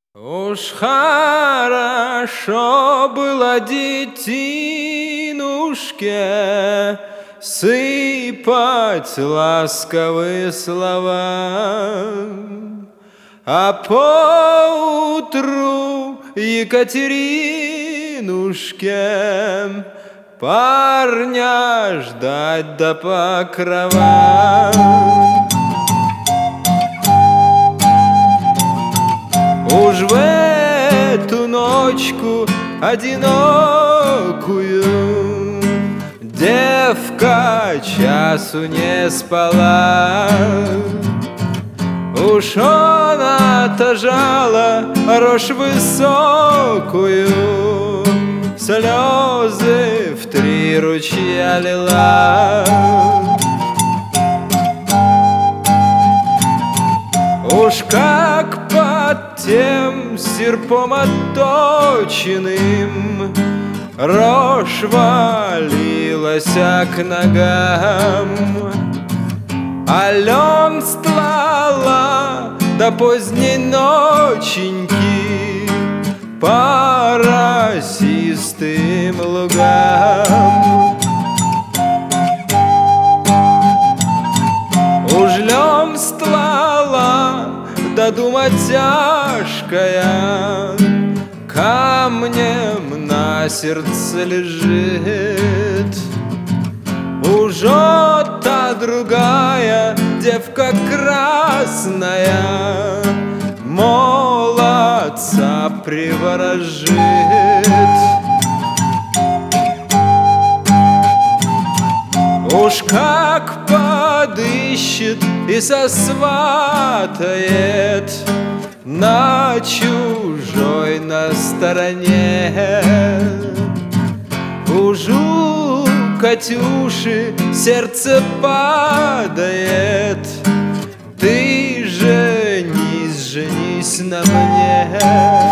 Уж хорошо было детинушке сыпать ласковые слова, а поутру Екатеринушке парня ждать до покрова. Уж в эту ночку одинокую девка часу не спала. Уж он отожала рожь высокую, слезы в 3 ручья лила. Уж как под тем серпом отточенным рожь валилась к ногам, а лен стлала до поздней ноченьки по росистым лугам. Уж лен стлала, да дума тяжкая камнем на сердце лежит. Уж та другая девка красная молодца приворожит. Уж как подыщет и сосватает на чужой на стороне. Уж у Катюши сердце падает: ты женись, женись на мне.